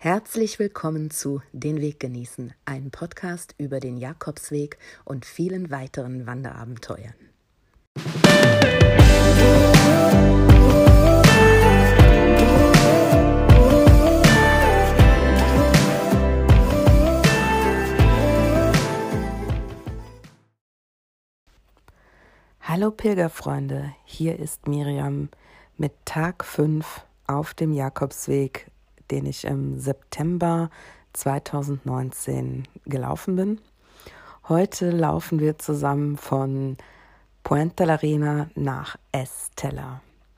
Herzlich willkommen zu Den Weg genießen, ein Podcast über den Jakobsweg und vielen weiteren Wanderabenteuern. Hallo Pilgerfreunde, hier ist Miriam mit Tag 5 auf dem Jakobsweg, den ich im September 2019 gelaufen bin. Heute laufen wir zusammen von Puentelarena nach Estella.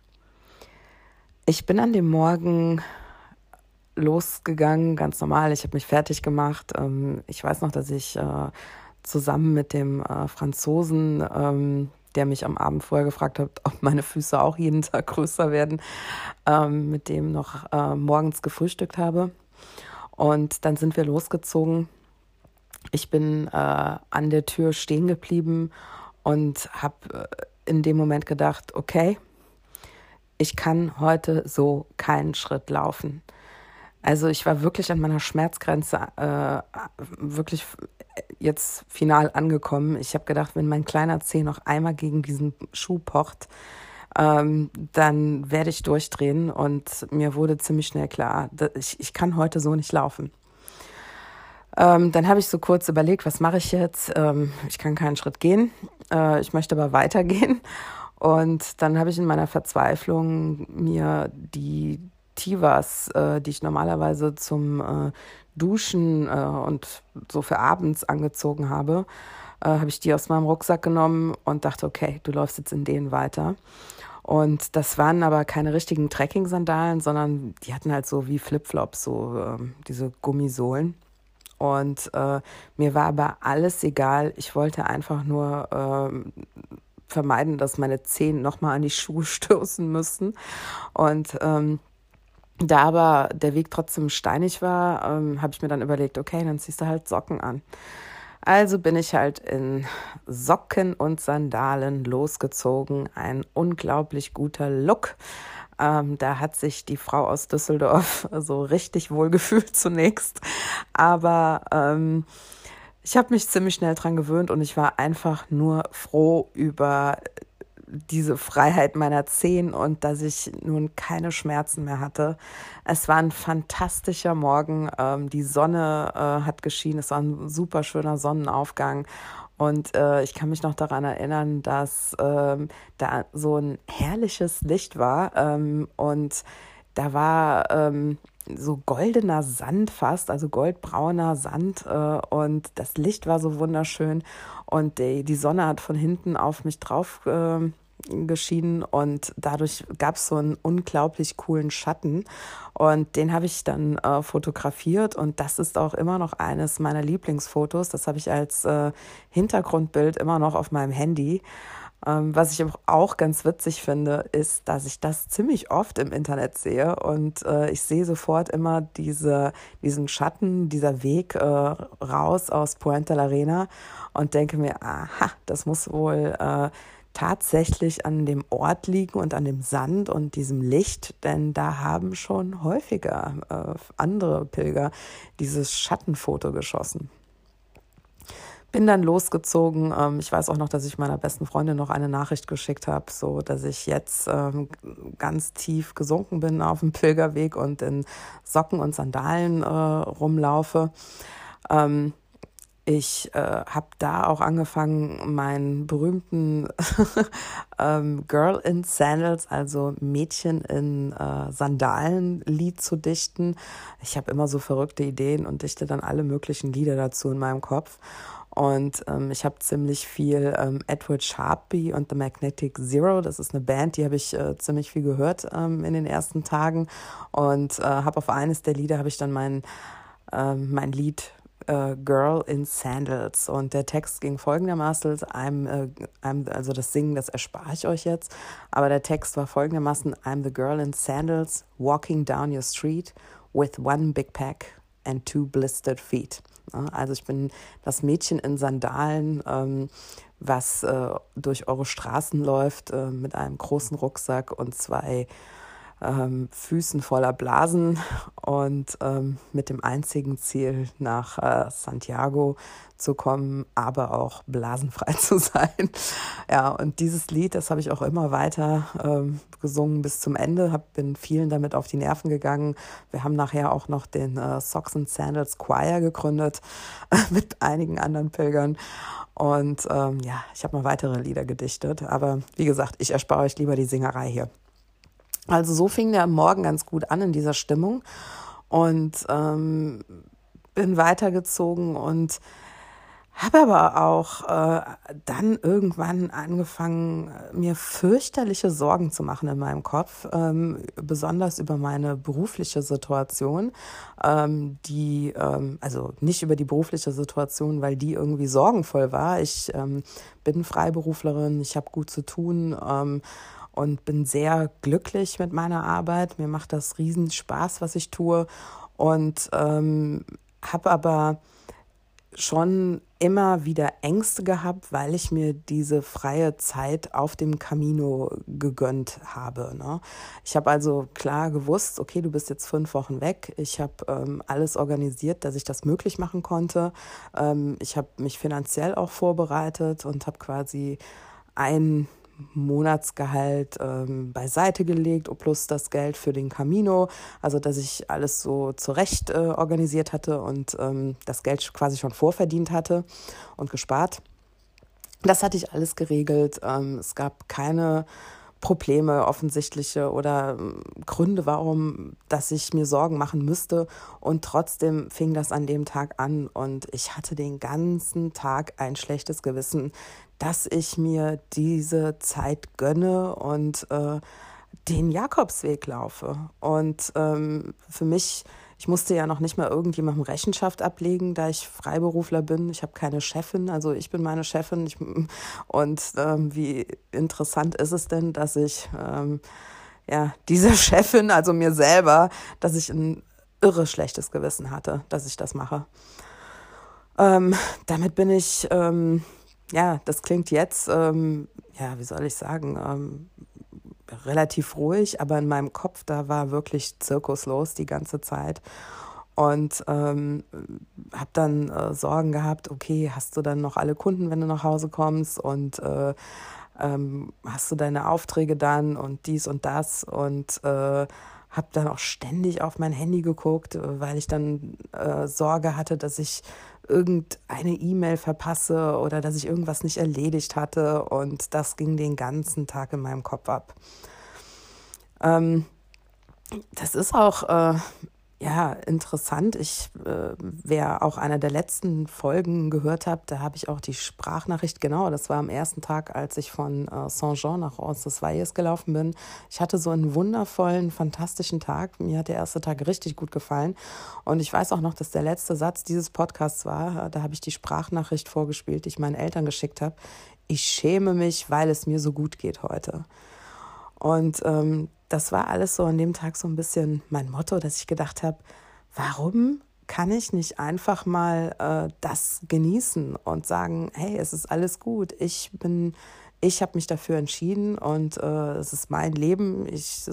Ich bin an dem Morgen losgegangen, ganz normal. Ich habe mich fertig gemacht. Ich weiß noch, dass ich zusammen mit dem Franzosen, der mich am Abend vorher gefragt hat, ob meine Füße auch jeden Tag größer werden, mit dem noch morgens gefrühstückt habe. Und dann sind wir losgezogen. Ich bin an der Tür stehen geblieben und habe in dem Moment gedacht, okay, ich kann heute so keinen Schritt laufen. Also ich war wirklich an meiner Schmerzgrenze wirklich jetzt final angekommen. Ich habe gedacht, wenn mein kleiner Zeh noch einmal gegen diesen Schuh pocht, dann werde ich durchdrehen. Und mir wurde ziemlich schnell klar, ich kann heute so nicht laufen. Dann habe ich so kurz überlegt, was mache ich jetzt? Ich kann keinen Schritt gehen, ich möchte aber weitergehen. Und dann habe ich in meiner Verzweiflung mir die Tivas, die ich normalerweise zum Duschen und so für abends angezogen habe ich die aus meinem Rucksack genommen und dachte, okay, du läufst jetzt in denen weiter. Und das waren aber keine richtigen Trekking-Sandalen, sondern die hatten halt so wie Flipflops, so diese Gummisohlen. Und mir war aber alles egal. Ich wollte einfach nur vermeiden, dass meine Zehen nochmal an die Schuhe stoßen müssen. Und da aber der Weg trotzdem steinig war, habe ich mir dann überlegt, okay, dann ziehst du halt Socken an. Also bin ich halt in Socken und Sandalen losgezogen. Ein unglaublich guter Look. Da hat sich die Frau aus Düsseldorf so richtig wohl gefühlt zunächst. Aber ich habe mich ziemlich schnell dran gewöhnt und ich war einfach nur froh über diese Freiheit meiner Zehen und dass ich nun keine Schmerzen mehr hatte. Es war ein fantastischer Morgen. Die Sonne hat geschienen. Es war ein super schöner Sonnenaufgang. Und ich kann mich noch daran erinnern, dass da so ein herrliches Licht war. Und da war so goldener Sand fast, also goldbrauner Sand. Und das Licht war so wunderschön. Und die Sonne hat von hinten auf mich drauf geschienen und dadurch gab es so einen unglaublich coolen Schatten und den habe ich dann fotografiert und das ist auch immer noch eines meiner Lieblingsfotos. Das habe ich als Hintergrundbild immer noch auf meinem Handy. Was ich auch ganz witzig finde, ist, dass ich das ziemlich oft im Internet sehe und ich sehe sofort immer diesen Schatten, dieser Weg raus aus Puentelarena und denke mir, aha, das muss wohl tatsächlich an dem Ort liegen und an dem Sand und diesem Licht, denn da haben schon häufiger andere Pilger dieses Schattenfoto geschossen. Bin dann losgezogen. Ich weiß auch noch, dass ich meiner besten Freundin noch eine Nachricht geschickt habe, so dass ich jetzt ganz tief gesunken bin auf dem Pilgerweg und in Socken und Sandalen rumlaufe. Ich habe da auch angefangen, meinen berühmten Girl in Sandals, also Mädchen in Sandalen-Lied zu dichten. Ich habe immer so verrückte Ideen und dichte dann alle möglichen Lieder dazu in meinem Kopf. Und ich habe ziemlich viel Edward Sharpe und The Magnetic Zero. Das ist eine Band, die habe ich ziemlich viel gehört in den ersten Tagen. Und habe auf eines der Lieder habe ich dann mein Lied Girl in Sandals. Und der Text ging folgendermaßen, also das Singen, das erspare ich euch jetzt, aber der Text war folgendermaßen: I'm the girl in sandals, walking down your street with one big pack and two blistered feet. Also ich bin das Mädchen in Sandalen, was durch eure Straßen läuft mit einem großen Rucksack und zwei Füßen voller Blasen und mit dem einzigen Ziel nach Santiago zu kommen, aber auch blasenfrei zu sein. Ja, und dieses Lied, das habe ich auch immer weiter gesungen bis zum Ende, bin vielen damit auf die Nerven gegangen. Wir haben nachher auch noch den Socks and Sandals Choir gegründet mit einigen anderen Pilgern. Und ja, ich habe noch weitere Lieder gedichtet. Aber wie gesagt, ich erspare euch lieber die Singerei hier. Also so fing der Morgen ganz gut an in dieser Stimmung. Und bin weitergezogen und habe aber auch dann irgendwann angefangen, mir fürchterliche Sorgen zu machen in meinem Kopf, besonders über meine berufliche Situation, also nicht über die berufliche Situation, weil die irgendwie sorgenvoll war. Ich bin Freiberuflerin, ich habe gut zu tun und bin sehr glücklich mit meiner Arbeit. Mir macht das riesen Spaß, was ich tue, und habe aber schon immer wieder Ängste gehabt, weil ich mir diese freie Zeit auf dem Camino gegönnt habe. Ne? Ich habe also klar gewusst, okay, du bist jetzt 5 Wochen weg. Ich habe alles organisiert, dass ich das möglich machen konnte. Ich habe mich finanziell auch vorbereitet und habe quasi ein Monatsgehalt beiseite gelegt, plus das Geld für den Camino, also dass ich alles so zurecht organisiert hatte und das Geld quasi schon vorverdient hatte und gespart. Das hatte ich alles geregelt. Es gab keine Probleme, offensichtliche oder Gründe, warum, dass ich mir Sorgen machen müsste. Und trotzdem fing das an dem Tag an und ich hatte den ganzen Tag ein schlechtes Gewissen, dass ich mir diese Zeit gönne und den Jakobsweg laufe. Und für mich, ich musste ja noch nicht mal irgendjemandem Rechenschaft ablegen, da ich Freiberufler bin. Ich habe keine Chefin, also ich bin meine Chefin. Wie interessant ist es denn, dass ich dieser Chefin, also mir selber, dass ich ein irre schlechtes Gewissen hatte, dass ich das mache. Damit bin ich, das klingt jetzt, wie soll ich sagen, relativ ruhig, aber in meinem Kopf, da war wirklich Zirkus los die ganze Zeit. Und habe dann Sorgen gehabt, okay, hast du dann noch alle Kunden, wenn du nach Hause kommst, und hast du deine Aufträge dann und dies und das, und habe dann auch ständig auf mein Handy geguckt, weil ich dann Sorge hatte, dass ich irgendeine E-Mail verpasse oder dass ich irgendwas nicht erledigt hatte, und das ging den ganzen Tag in meinem Kopf ab. Das ist auch interessant. Wer auch einer der letzten Folgen gehört hat, da habe ich auch die Sprachnachricht, genau, das war am ersten Tag, als ich von Saint-Jean nach Roncesvalles gelaufen bin. Ich hatte so einen wundervollen, fantastischen Tag. Mir hat der erste Tag richtig gut gefallen. Und ich weiß auch noch, dass der letzte Satz dieses Podcasts war, da habe ich die Sprachnachricht vorgespielt, die ich meinen Eltern geschickt habe. Ich schäme mich, weil es mir so gut geht heute. Und das war alles so an dem Tag so ein bisschen mein Motto, dass ich gedacht habe, warum kann ich nicht einfach mal das genießen und sagen, hey, es ist alles gut, ich habe mich dafür entschieden und es ist mein Leben, ich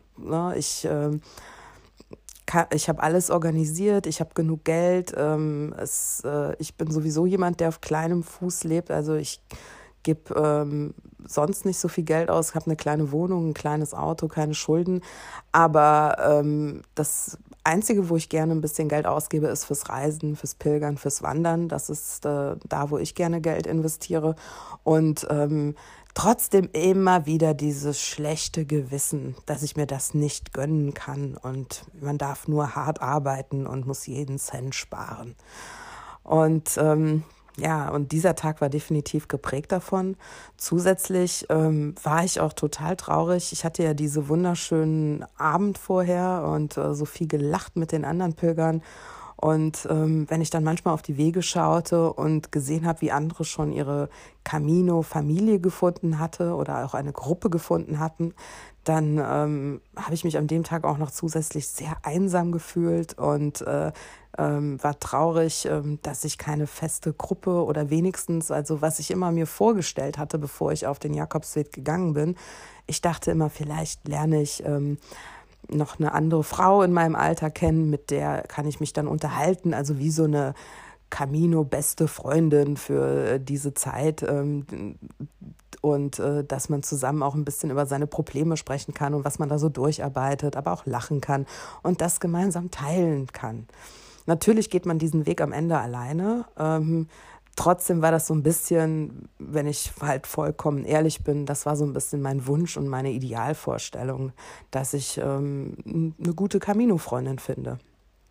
habe alles organisiert, ich habe genug Geld, ich bin sowieso jemand, der auf kleinem Fuß lebt, also ich gebe sonst nicht so viel Geld aus, habe eine kleine Wohnung, ein kleines Auto, keine Schulden, aber das Einzige, wo ich gerne ein bisschen Geld ausgebe, ist fürs Reisen, fürs Pilgern, fürs Wandern. Das ist da, wo ich gerne Geld investiere, und trotzdem immer wieder dieses schlechte Gewissen, dass ich mir das nicht gönnen kann, und man darf nur hart arbeiten und muss jeden Cent sparen. Und und dieser Tag war definitiv geprägt davon. Zusätzlich war ich auch total traurig. Ich hatte ja diese wunderschönen Abend vorher und so viel gelacht mit den anderen Pilgern. Und wenn ich dann manchmal auf die Wege schaute und gesehen habe, wie andere schon ihre Camino-Familie gefunden hatte oder auch eine Gruppe gefunden hatten, dann habe ich mich an dem Tag auch noch zusätzlich sehr einsam gefühlt und war traurig, dass ich keine feste Gruppe oder wenigstens, also was ich immer mir vorgestellt hatte, bevor ich auf den Jakobsweg gegangen bin. Ich dachte immer, vielleicht lerne ich noch eine andere Frau in meinem Alter kennen, mit der kann ich mich dann unterhalten, also wie so eine Camino-beste Freundin für diese Zeit, und dass man zusammen auch ein bisschen über seine Probleme sprechen kann und was man da so durcharbeitet, aber auch lachen kann und das gemeinsam teilen kann. Natürlich geht man diesen Weg am Ende alleine. Trotzdem war das so ein bisschen, wenn ich halt vollkommen ehrlich bin, das war so ein bisschen mein Wunsch und meine Idealvorstellung, dass ich eine gute Camino-Freundin finde.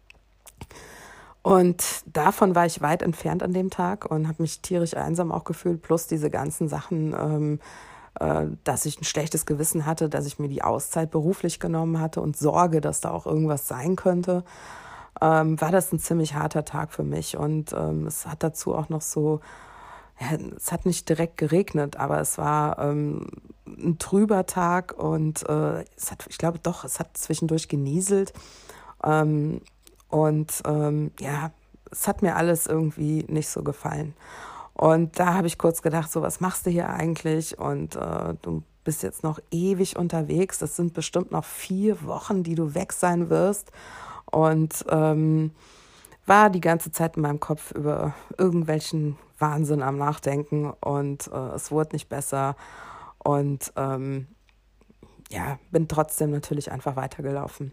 Und davon war ich weit entfernt an dem Tag und habe mich tierisch einsam auch gefühlt, plus diese ganzen Sachen, dass ich ein schlechtes Gewissen hatte, dass ich mir die Auszeit beruflich genommen hatte und Sorge, dass da auch irgendwas sein könnte, war das ein ziemlich harter Tag für mich. Und es hat dazu auch noch so, ja, es hat nicht direkt geregnet, aber es war ein trüber Tag und ich glaube doch, es hat zwischendurch genieselt. Ähm, ja, es hat mir alles irgendwie nicht so gefallen. Und da habe ich kurz gedacht, so, was machst du hier eigentlich? Und du bist jetzt noch ewig unterwegs. Das sind bestimmt noch 4 Wochen, die du weg sein wirst. Und war die ganze Zeit in meinem Kopf über irgendwelchen Wahnsinn am Nachdenken. Und es wurde nicht besser. Und ja, bin trotzdem natürlich einfach weitergelaufen.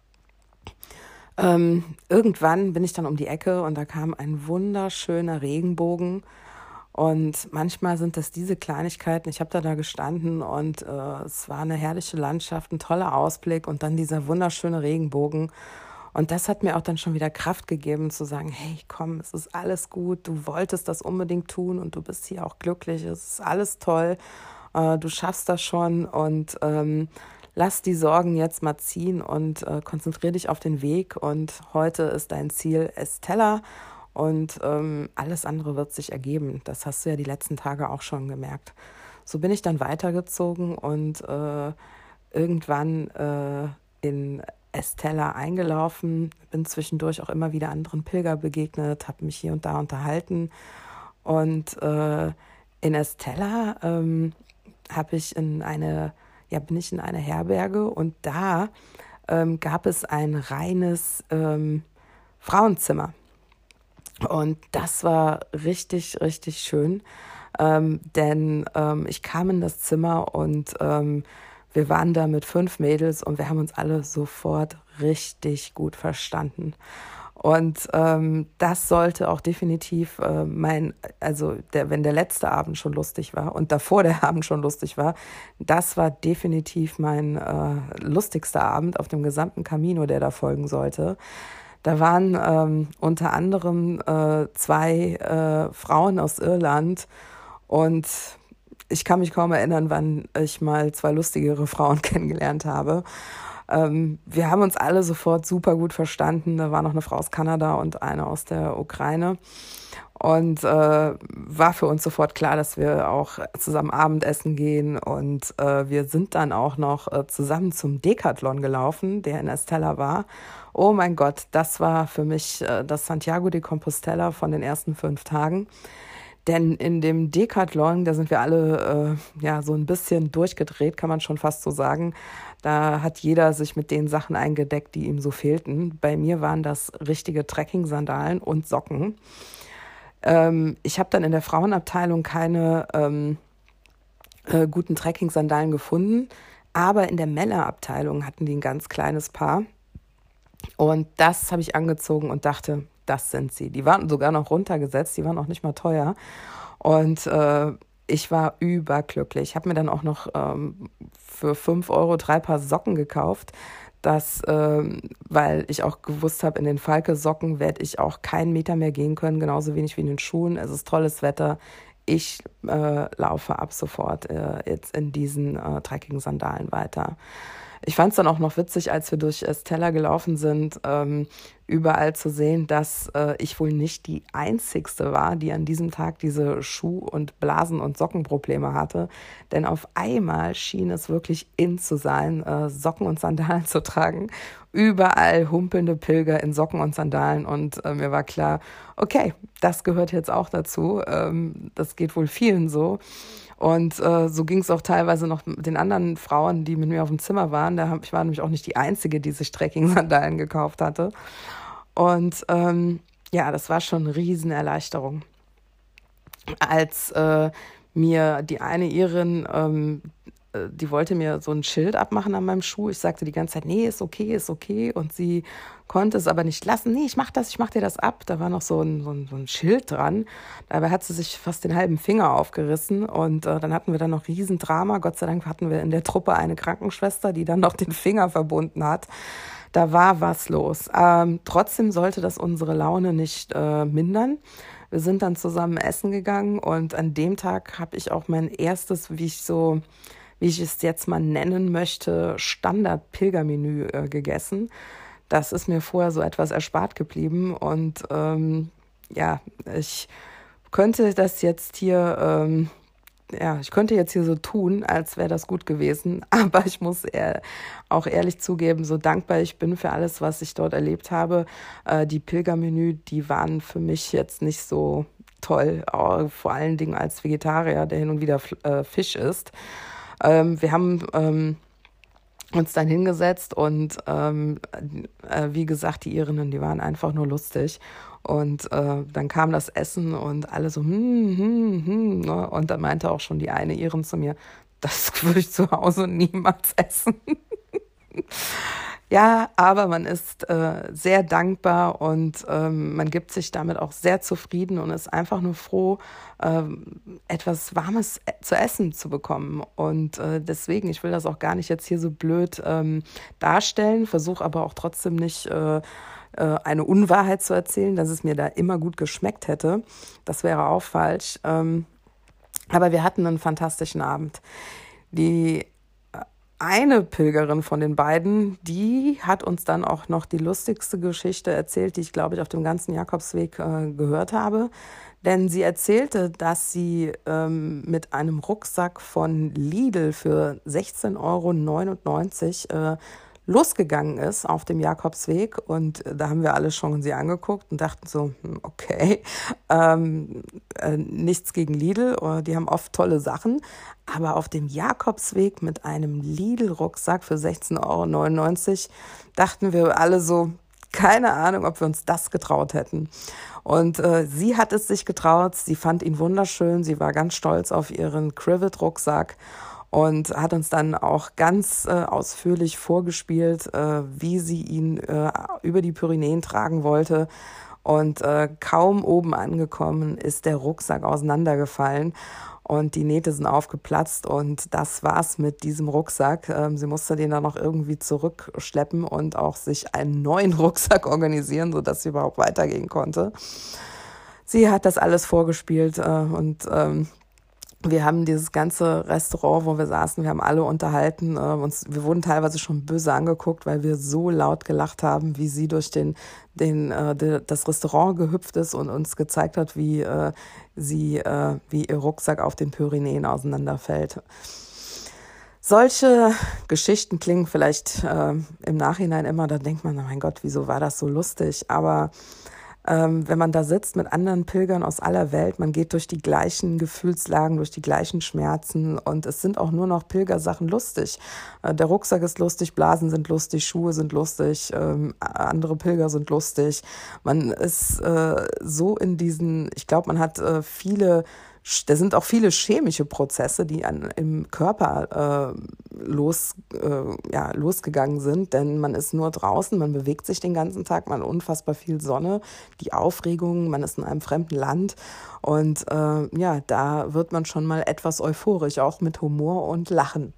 Irgendwann bin ich dann um die Ecke und da kam ein wunderschöner Regenbogen. Und manchmal sind das diese Kleinigkeiten. Ich habe da gestanden und es war eine herrliche Landschaft, ein toller Ausblick und dann dieser wunderschöne Regenbogen. Und das hat mir auch dann schon wieder Kraft gegeben, zu sagen, hey, komm, es ist alles gut, du wolltest das unbedingt tun und du bist hier auch glücklich, es ist alles toll, du schaffst das schon und lass die Sorgen jetzt mal ziehen und konzentriere dich auf den Weg. Und heute ist dein Ziel Estella und alles andere wird sich ergeben. Das hast du ja die letzten Tage auch schon gemerkt. So bin ich dann weitergezogen und irgendwann in Estella eingelaufen, bin zwischendurch auch immer wieder anderen Pilger begegnet, habe mich hier und da unterhalten. Und in Estella bin ich in eine Herberge und da gab es ein reines Frauenzimmer. Und das war richtig, richtig schön, denn ich kam in das Zimmer und wir waren da mit 5 Mädels und wir haben uns alle sofort richtig gut verstanden. Und das sollte auch definitiv wenn der letzte Abend schon lustig war und davor der Abend schon lustig war, das war definitiv mein lustigster Abend auf dem gesamten Camino, der da folgen sollte. Da waren unter anderem 2 Frauen aus Irland und ich kann mich kaum erinnern, wann ich mal 2 lustigere Frauen kennengelernt habe. Wir haben uns alle sofort super gut verstanden. Da war noch eine Frau aus Kanada und eine aus der Ukraine. Und war für uns sofort klar, dass wir auch zusammen Abendessen gehen. Und wir sind dann auch noch zusammen zum Decathlon gelaufen, der in Estella war. Oh mein Gott, das war für mich das Santiago de Compostela von den ersten 5 Tagen. Denn in dem Decathlon, da sind wir alle so ein bisschen durchgedreht, kann man schon fast so sagen. Da hat jeder sich mit den Sachen eingedeckt, die ihm so fehlten. Bei mir waren das richtige Trekking-Sandalen und Socken. Ich habe dann in der Frauenabteilung keine guten Trekking-Sandalen gefunden, aber in der Männerabteilung hatten die ein ganz kleines Paar. Und das habe ich angezogen und dachte, das sind sie. Die waren sogar noch runtergesetzt, die waren auch nicht mal teuer. Und ich war überglücklich. Ich habe mir dann auch noch für 5 Euro 3 Paar Socken gekauft. Weil ich auch gewusst habe, in den Falke-Socken werde ich auch keinen Meter mehr gehen können, genauso wenig wie in den Schuhen. Es ist tolles Wetter. Ich laufe ab sofort jetzt in diesen Trekking-Sandalen weiter. Ich fand es dann auch noch witzig, als wir durch Estella gelaufen sind, überall zu sehen, dass ich wohl nicht die Einzigste war, die an diesem Tag diese Schuh- und Blasen- und Sockenprobleme hatte. Denn auf einmal schien es wirklich in zu sein, Socken und Sandalen zu tragen. Überall humpelnde Pilger in Socken und Sandalen. Und mir war klar, okay, das gehört jetzt auch dazu. Das geht wohl vielen so. Und so ging es auch teilweise noch mit den anderen Frauen, die mit mir auf dem Zimmer waren. Ich war nämlich auch nicht die Einzige, die sich Trekking-Sandalen gekauft hatte. Und ja, das war schon eine Riesenerleichterung. Als mir die eine Irin, die wollte mir so ein Schild abmachen an meinem Schuh. Ich sagte die ganze Zeit, nee, ist okay, ist okay. Und sie konnte es aber nicht lassen. Nee, ich mach dir das ab. Da war noch so ein Schild dran. Dabei hat sie sich fast den halben Finger aufgerissen. Und dann hatten wir dann noch Riesendrama. Gott sei Dank hatten wir in der Truppe eine Krankenschwester, die dann noch den Finger verbunden hat. Da war was los. Trotzdem sollte das unsere Laune nicht mindern. Wir sind dann zusammen essen gegangen und an dem Tag habe ich auch mein erstes, wie ich es jetzt mal nennen möchte, Standard-Pilgermenü gegessen. Das ist mir vorher so etwas erspart geblieben und ja, ich könnte das jetzt hier ich könnte jetzt hier so tun, als wäre das gut gewesen, aber ich muss auch ehrlich zugeben, so dankbar ich bin für alles, was ich dort erlebt habe. Die Pilgermenü, die waren für mich jetzt nicht so toll, vor allen Dingen als Vegetarier, der hin und wieder Fisch isst. Wir haben uns dann hingesetzt und wie gesagt, die Irinnen, die waren einfach nur lustig. Und dann kam das Essen und alle so, ne? Und dann meinte auch schon die eine Irin zu mir, das würde ich zu Hause niemals essen. Ja, aber man ist sehr dankbar und man gibt sich damit auch sehr zufrieden und ist einfach nur froh, etwas Warmes zu essen zu bekommen. Und deswegen, ich will das auch gar nicht jetzt hier so blöd darstellen, versuche aber auch trotzdem nicht eine Unwahrheit zu erzählen, dass es mir da immer gut geschmeckt hätte. Das wäre auch falsch. Aber wir hatten einen fantastischen Abend. Die eine Pilgerin von den beiden, die hat uns dann auch noch die lustigste Geschichte erzählt, die ich, glaube ich, auf dem ganzen Jakobsweg gehört habe. Denn sie erzählte, dass sie mit einem Rucksack von Lidl für 16,99 € losgegangen ist auf dem Jakobsweg. Und da haben wir alle schon sie angeguckt und dachten so, okay, nichts gegen Lidl, die haben oft tolle Sachen. Aber auf dem Jakobsweg mit einem Lidl-Rucksack für 16,99 € dachten wir alle so, keine Ahnung, ob wir uns das getraut hätten. Und sie hat es sich getraut, sie fand ihn wunderschön, sie war ganz stolz auf ihren Crivet-Rucksack und hat uns dann auch ganz ausführlich vorgespielt, wie sie ihn über die Pyrenäen tragen wollte. Und kaum oben angekommen ist der Rucksack auseinandergefallen und die Nähte sind aufgeplatzt und das war's mit diesem Rucksack. Sie musste den dann noch irgendwie zurückschleppen und auch sich einen neuen Rucksack organisieren, sodass sie überhaupt weitergehen konnte. Sie hat das alles vorgespielt und wir haben dieses ganze Restaurant, wo wir saßen, wir haben alle unterhalten. Wir wurden teilweise schon böse angeguckt, weil wir so laut gelacht haben, wie sie durch das Restaurant gehüpft ist und uns gezeigt hat, wie ihr Rucksack auf den Pyrenäen auseinanderfällt. Solche Geschichten klingen vielleicht im Nachhinein immer, da denkt man, oh mein Gott, wieso war das so lustig? Aber wenn man da sitzt mit anderen Pilgern aus aller Welt, man geht durch die gleichen Gefühlslagen, durch die gleichen Schmerzen und es sind auch nur noch Pilgersachen lustig. Der Rucksack ist lustig, Blasen sind lustig, Schuhe sind lustig, andere Pilger sind lustig. Man ist so in ich glaube, man hat da sind auch viele chemische Prozesse, die im Körper losgegangen sind, denn man ist nur draußen, man bewegt sich den ganzen Tag, man hat unfassbar viel Sonne, die Aufregung, man ist in einem fremden Land und da wird man schon mal etwas euphorisch, auch mit Humor und Lachen.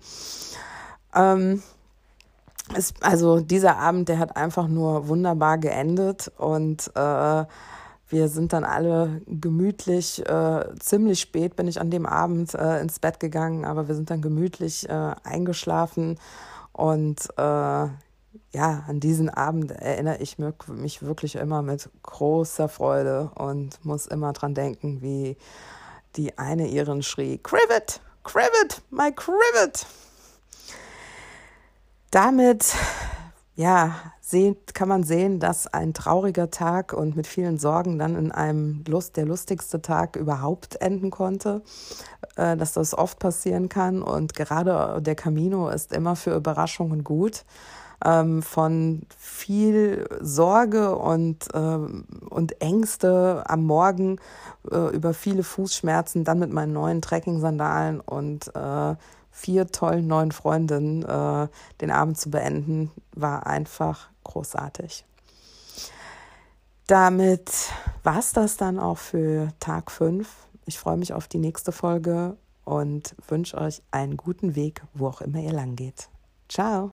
Also dieser Abend, der hat einfach nur wunderbar geendet und wir sind dann alle gemütlich, ziemlich spät bin ich an dem Abend ins Bett gegangen, aber wir sind dann gemütlich eingeschlafen und an diesen Abend erinnere ich mich wirklich immer mit großer Freude und muss immer dran denken, wie die eine Irin schrie, Crivet, Crivet, my Crivet. Damit ja, kann man sehen, dass ein trauriger Tag und mit vielen Sorgen dann in einem der lustigste Tag überhaupt enden konnte, dass das oft passieren kann. Und gerade der Camino ist immer für Überraschungen gut. Von viel Sorge und Ängste am Morgen über viele Fußschmerzen, dann mit meinen neuen Trekking-Sandalen und 4 tollen neuen Freundinnen den Abend zu beenden, war einfach großartig. Damit war es das dann auch für Tag 5. Ich freue mich auf die nächste Folge und wünsche euch einen guten Weg, wo auch immer ihr lang geht. Ciao!